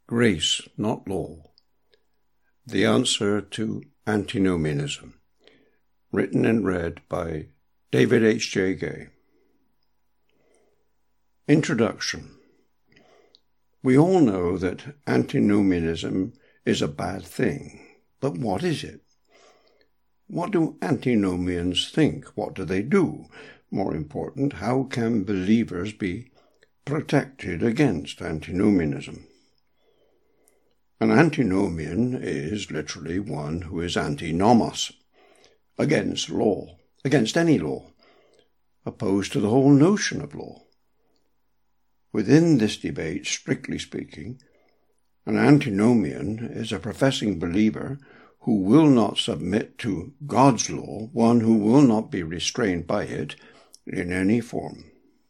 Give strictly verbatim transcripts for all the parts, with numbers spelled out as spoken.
Grace, not law. The answer to antinomianism. Written and read by David H. J. Gay. Introduction. We all know that antinomianism is a bad thing, but what is it? What do antinomians think? What do they do? More important, how can believers be protected against antinomianism? An antinomian is literally one who is anti-nomos, against law, against any law, opposed to the whole notion of law. Within this debate, strictly speaking, an antinomian is a professing believer who will not submit to God's law, one who will not be restrained by it in any form.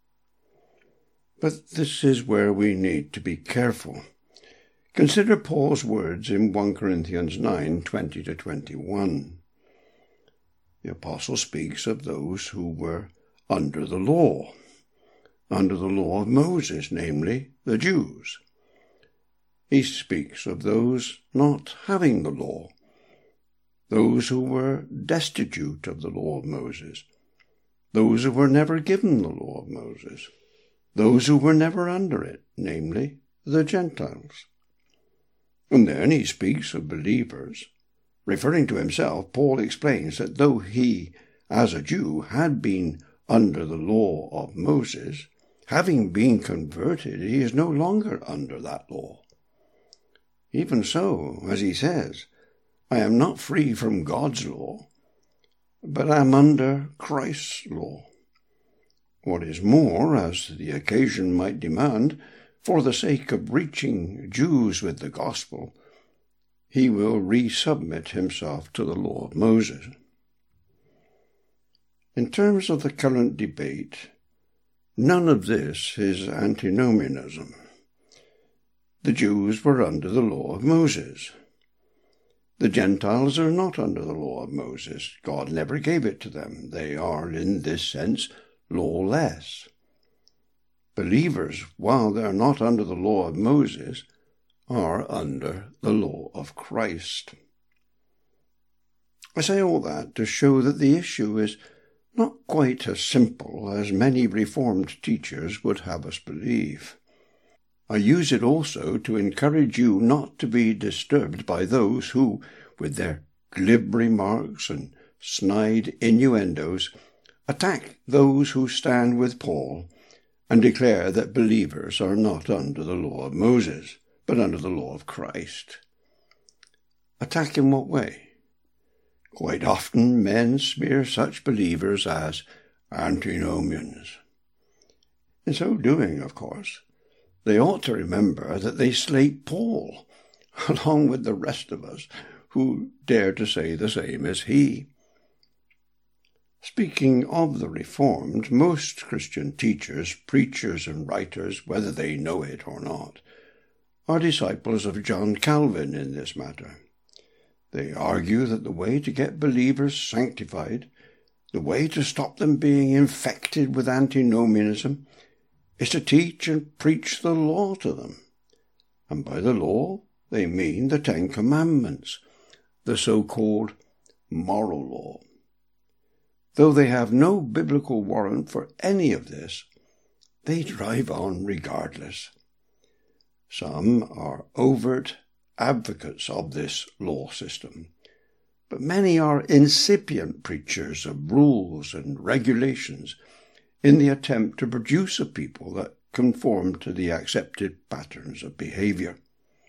But this is where we need to be careful. Consider Paul's words in First Corinthians nine, twenty to twenty-one. The apostle speaks of those who were under the law, under the law of Moses, namely the Jews. He speaks of those not having the law, those who were destitute of the law of Moses, those who were never given the law of Moses, those who were never under it, namely the Gentiles. And then he speaks of believers. Referring to himself, Paul explains that though he, as a Jew, had been under the law of Moses, having been converted, he is no longer under that law. Even so, as he says, I am not free from God's law, but I am under Christ's law. What is more, as the occasion might demand, for the sake of reaching Jews with the gospel, he will resubmit himself to the law of Moses. In terms of the current debate, none of this is antinomianism. The Jews were under the law of Moses. The Gentiles are not under the law of Moses. God never gave it to them. They are, in this sense, lawless. Believers, while they are not under the law of Moses, are under the law of Christ. I say all that to show that the issue is not quite as simple as many Reformed teachers would have us believe. I use it also to encourage you not to be disturbed by those who, with their glib remarks and snide innuendos, attack those who stand with Paul and declare that believers are not under the law of Moses, but under the law of Christ. Attack in what way? Quite often men smear such believers as antinomians. In so doing, of course, they ought to remember that they slate Paul, along with the rest of us who dare to say the same as he. Speaking of the Reformed, most Christian teachers, preachers, and writers, whether they know it or not, are disciples of John Calvin in this matter. They argue that the way to get believers sanctified, the way to stop them being infected with antinomianism, is to teach and preach the law to them. And by the law, they mean the Ten Commandments, the so-called moral law. Though they have no biblical warrant for any of this, they drive on regardless. Some are overt advocates of this law system, but many are incipient preachers of rules and regulations in the attempt to produce a people that conform to the accepted patterns of behavior.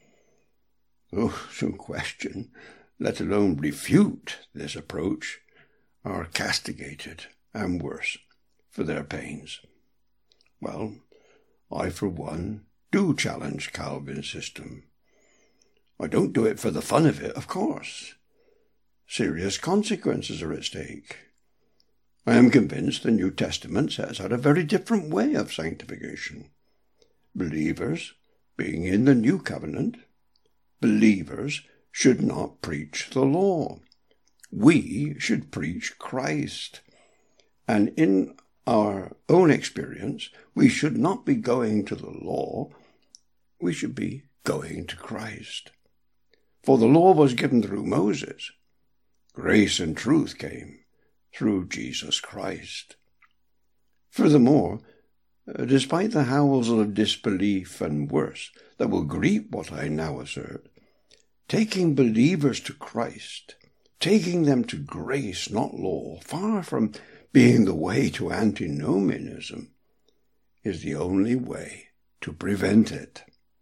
Those who question, let alone refute this approach, are castigated, and worse, for their pains. Well, I, for one, do challenge Calvin's system. I don't do it for the fun of it, of course. Serious consequences are at stake. I am convinced the New Testament sets out a very different way of sanctification. Believers, being in the New Covenant, believers should not preach the law. We should preach Christ. And in our own experience, we should not be going to the law, we should be going to Christ. For the law was given through Moses. Grace and truth came through Jesus Christ. Furthermore, despite the howls of disbelief and worse that will greet what I now assert, taking believers to Christ, taking them to grace, not law, far from being the way to antinomianism, is the only way to prevent it.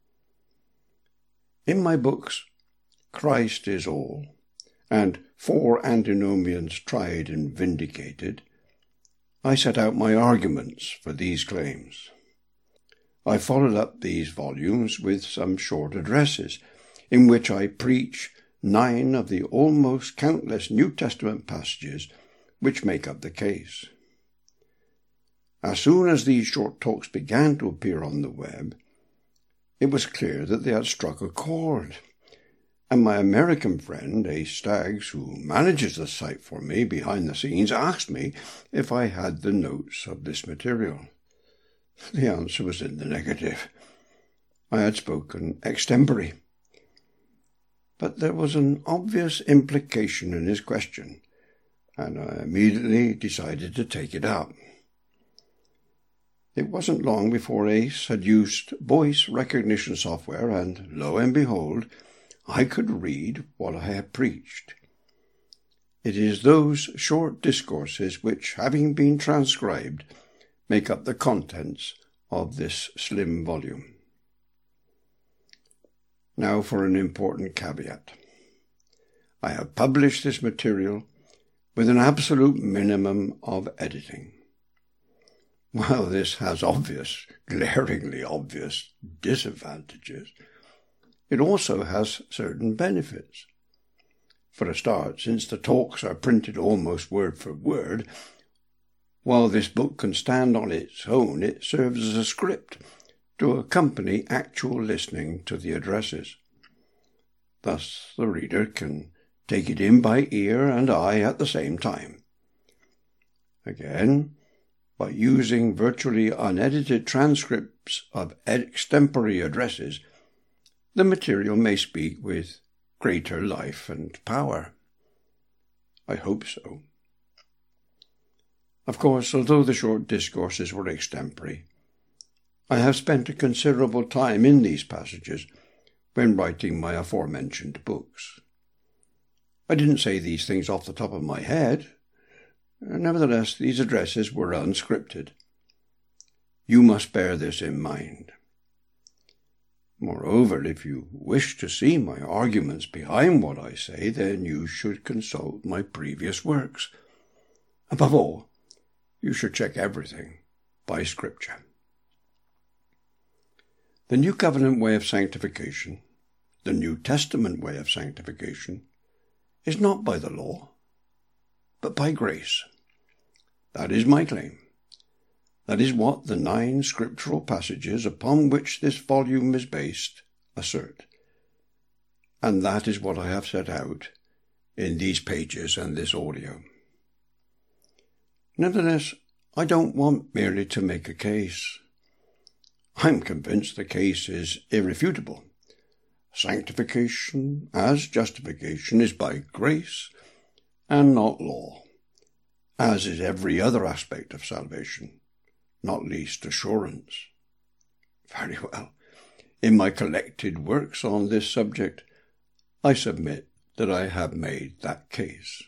In my books, Christ is All, and For Antinomians Tried and Vindicated, I set out my arguments for these claims. I followed up these volumes with some short addresses, in which I preach nine of the almost countless New Testament passages which make up the case. As soon as these short talks began to appear on the web, it was clear that they had struck a chord, and my American friend, Ace Staggs, who manages the site for me behind the scenes, asked me if I had the notes of this material. The answer was in the negative. I had spoken extempore. But there was an obvious implication in his question, and I immediately decided to take it up. It wasn't long before Ace had used voice recognition software, and lo and behold, I could read what I had preached. It is those short discourses which, having been transcribed, make up the contents of this slim volume. Now for an important caveat. I have published this material with an absolute minimum of editing. While this has obvious, glaringly obvious disadvantages, it also has certain benefits. For a start, since the talks are printed almost word for word, while this book can stand on its own, it serves as a script to accompany actual listening to the addresses. Thus the reader can take it in by ear and eye at the same time. Again, by using virtually unedited transcripts of extempore addresses, the material may speak with greater life and power. I hope so. Of course, although the short discourses were extempore, I have spent a considerable time in these passages when writing my aforementioned books. I didn't say these things off the top of my head. Nevertheless, these addresses were unscripted. You must bear this in mind. Moreover, if you wish to see my arguments behind what I say, then you should consult my previous works. Above all, you should check everything by Scripture. The New Covenant way of sanctification, the New Testament way of sanctification, is not by the law, but by grace. That is my claim. That is what the nine scriptural passages upon which this volume is based assert. And that is what I have set out in these pages and this audio. Nevertheless, I don't want merely to make a case. I'm convinced the case is irrefutable. Sanctification, as justification, is by grace and not law, as is every other aspect of salvation, not least assurance. Very well. In my collected works on this subject, I submit that I have made that case.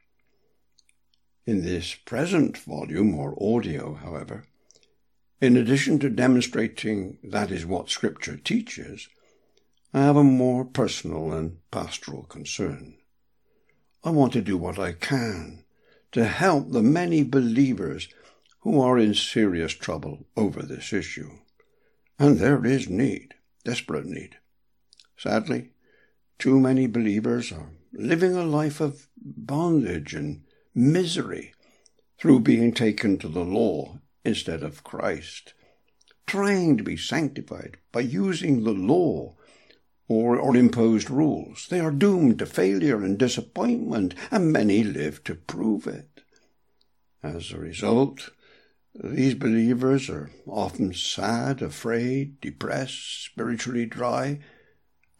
In this present volume or audio, however, in addition to demonstrating that is what Scripture teaches, I have a more personal and pastoral concern. I want to do what I can to help the many believers who are in serious trouble over this issue. And there is need, desperate need. Sadly, too many believers are living a life of bondage and misery through being taken to the law instead of Christ, trying to be sanctified by using the law or, or imposed rules. They are doomed to failure and disappointment, and many live to prove it. As a result, these believers are often sad, afraid, depressed, spiritually dry,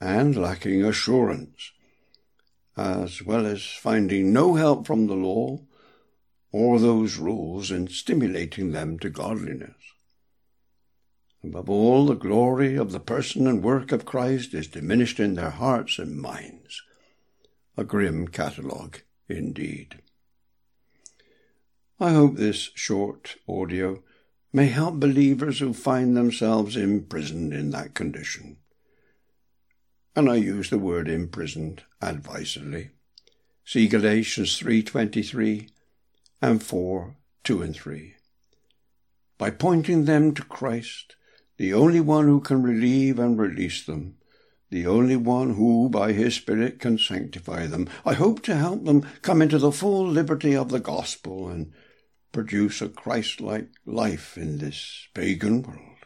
and lacking assurance, as well as finding no help from the law or those rules in stimulating them to godliness. Above all, the glory of the person and work of Christ is diminished in their hearts and minds. A grim catalogue indeed. I hope this short audio may help believers who find themselves imprisoned in that condition. And I use the word imprisoned advisedly. See Galatians three twenty-three and four, two and three. By pointing them to Christ, the only one who can relieve and release them, the only one who, by his Spirit, can sanctify them, I hope to help them come into the full liberty of the gospel and produce a Christ-like life in this pagan world.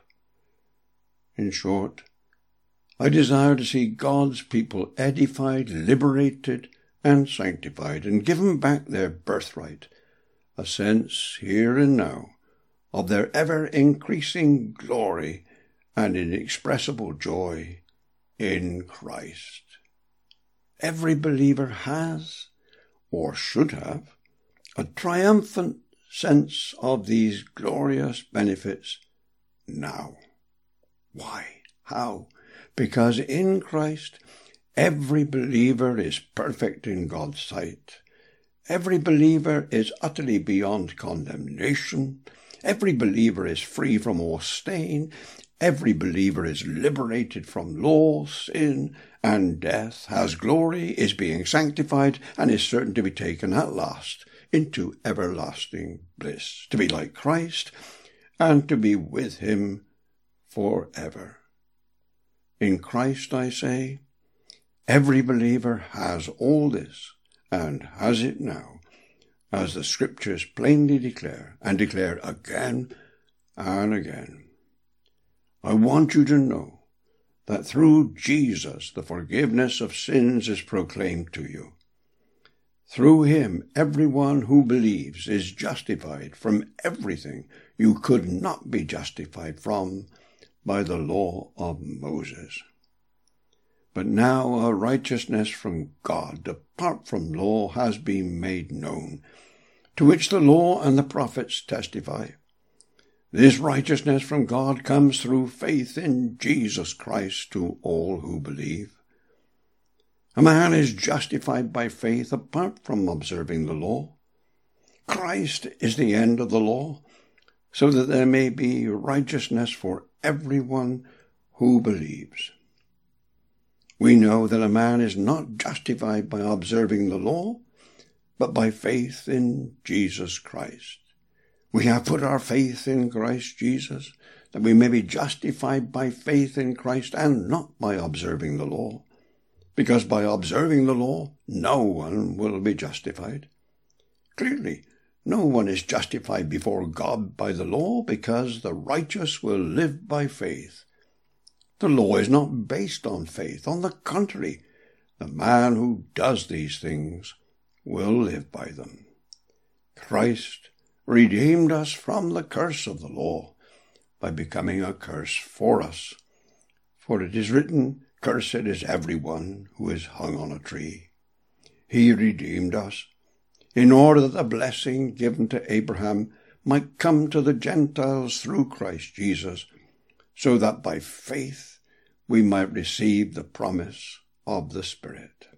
In short, I desire to see God's people edified, liberated, and sanctified, and given back their birthright, a sense here and now of their ever-increasing glory and inexpressible joy in Christ. Every believer has, or should have, a triumphant sense of these glorious benefits now. Why? How? Because in Christ, every believer is perfect in God's sight. Every believer is utterly beyond condemnation. Every believer is free from all stain. Every believer is liberated from law, sin, and death, has glory, is being sanctified, and is certain to be taken at last into everlasting bliss, to be like Christ, and to be with him forever. In Christ, I say, every believer has all this, and has it now, as the Scriptures plainly declare, and declare again and again. I want you to know that through Jesus the forgiveness of sins is proclaimed to you. Through him, everyone who believes is justified from everything you could not be justified from by the law of Moses. But now a righteousness from God, apart from law, has been made known, to which the law and the prophets testify. This righteousness from God comes through faith in Jesus Christ to all who believe. A man is justified by faith apart from observing the law. Christ is the end of the law, so that there may be righteousness for everyone who believes. We know that a man is not justified by observing the law, but by faith in Jesus Christ. We have put our faith in Christ Jesus, that we may be justified by faith in Christ and not by observing the law, because by observing the law no one will be justified. Clearly, no one is justified before God by the law, because the righteous will live by faith. The law is not based on faith. On the contrary, the man who does these things will live by them. Christ redeemed us from the curse of the law by becoming a curse for us. For it is written, "Cursed is everyone who is hung on a tree." He redeemed us in order that the blessing given to Abraham might come to the Gentiles through Christ Jesus, so that by faith we might receive the promise of the Spirit.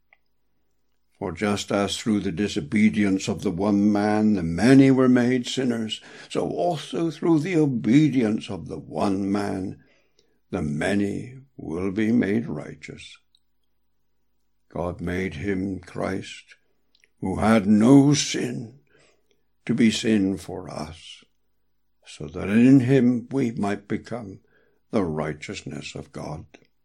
For just as through the disobedience of the one man the many were made sinners, so also through the obedience of the one man the many will be made righteous. God made him, Christ, who had no sin, to be sin for us, so that in him we might become the righteousness of God.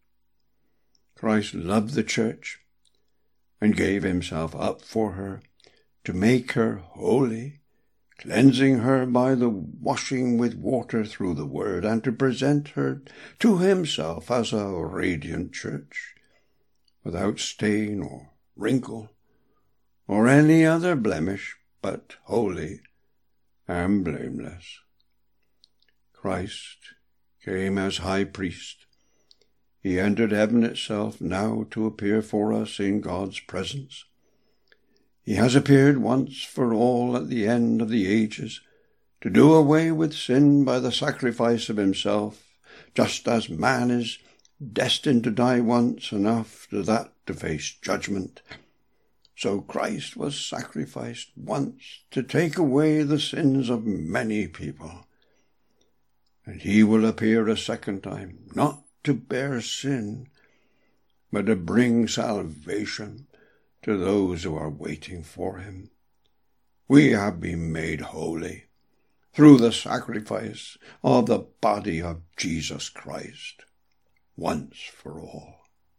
Christ loved the church and gave himself up for her to make her holy, cleansing her by the washing with water through the word, and to present her to himself as a radiant church, without stain or wrinkle or any other blemish, but holy and blameless. Christ came as high priest he entered heaven itself now to appear for us in God's presence. He has appeared once for all at the end of the ages, to do away with sin by the sacrifice of himself, just as man is destined to die once, and after that to face judgment. So Christ was sacrificed once to take away the sins of many people. And he will appear a second time, not to bear sin, but to bring salvation to those who are waiting for him. We have been made holy through the sacrifice of the body of Jesus Christ, once for all.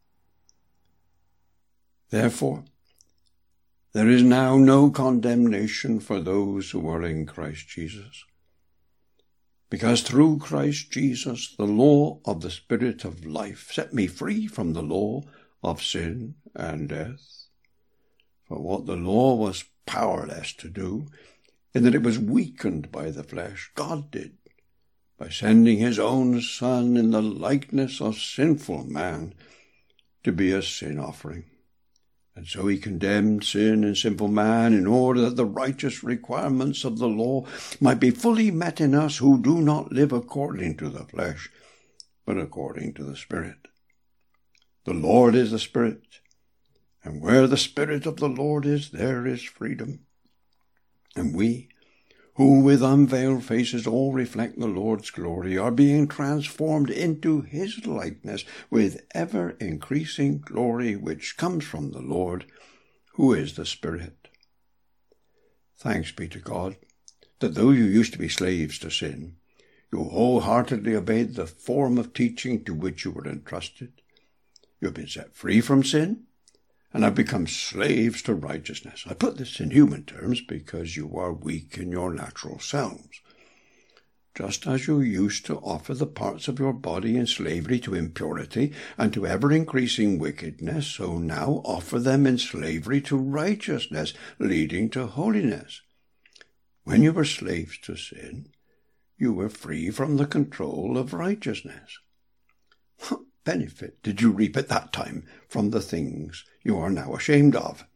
Therefore, there is now no condemnation for those who are in Christ Jesus, because through Christ Jesus the law of the Spirit of life set me free from the law of sin and death. For what the law was powerless to do, in that it was weakened by the flesh, God did, by sending his own Son in the likeness of sinful man to be a sin offering. And so he condemned sin and sinful man in order that the righteous requirements of the law might be fully met in us who do not live according to the flesh, but according to the Spirit. The Lord is the Spirit, and where the Spirit of the Lord is, there is freedom. And we, who with unveiled faces all reflect the Lord's glory, are being transformed into his likeness with ever-increasing glory which comes from the Lord, who is the Spirit. Thanks be to God, that though you used to be slaves to sin, you wholeheartedly obeyed the form of teaching to which you were entrusted. You have been set free from sin, and have become slaves to righteousness. I put this in human terms because you are weak in your natural selves. Just as you used to offer the parts of your body in slavery to impurity and to ever-increasing wickedness, so now offer them in slavery to righteousness, leading to holiness. When you were slaves to sin, you were free from the control of righteousness. What benefit did you reap at that time from the things you are now ashamed of?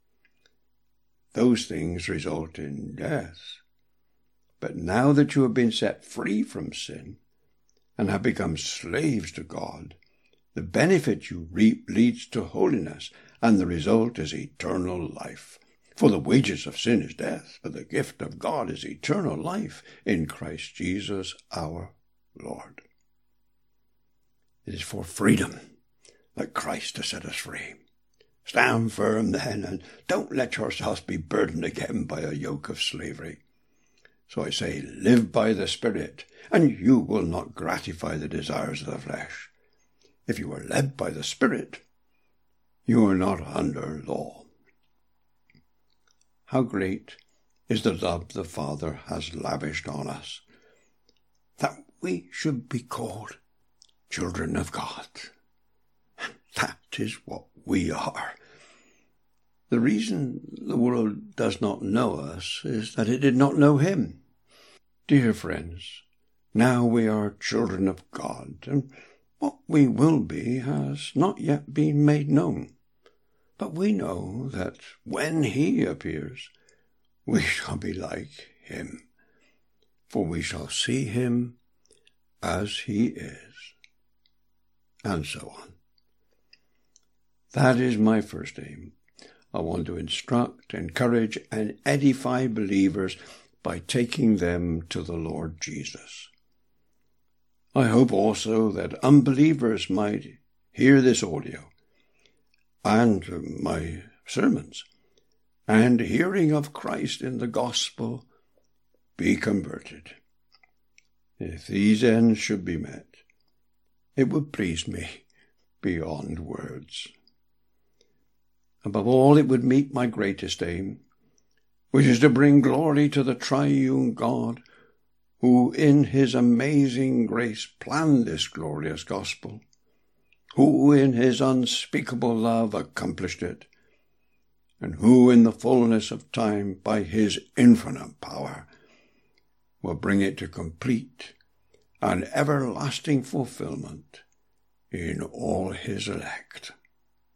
Those things result in death. But now that you have been set free from sin and have become slaves to God, the benefit you reap leads to holiness, and the result is eternal life. For the wages of sin is death, but the gift of God is eternal life in Christ Jesus our Lord. It is for freedom that Christ has set us free. Stand firm then, and don't let yourselves be burdened again by a yoke of slavery. So I say, live by the Spirit, and you will not gratify the desires of the flesh. If you are led by the Spirit, you are not under law. How great is the love the Father has lavished on us, that we should be called children of God. And that is what we are. The reason the world does not know us is that it did not know him. Dear friends, now we are children of God, and what we will be has not yet been made known. But we know that when he appears, we shall be like him, for we shall see him as he is. And so on. That is my first aim. I want to instruct, encourage, and edify believers by taking them to the Lord Jesus. I hope also that unbelievers might hear this audio and my sermons, and hearing of Christ in the gospel, be converted. If these ends should be met, it would please me beyond words. Above all, it would meet my greatest aim, which is to bring glory to the triune God, who in his amazing grace planned this glorious gospel, who in his unspeakable love accomplished it, and who in the fullness of time, by his infinite power, will bring it to complete and everlasting fulfillment in all his elect.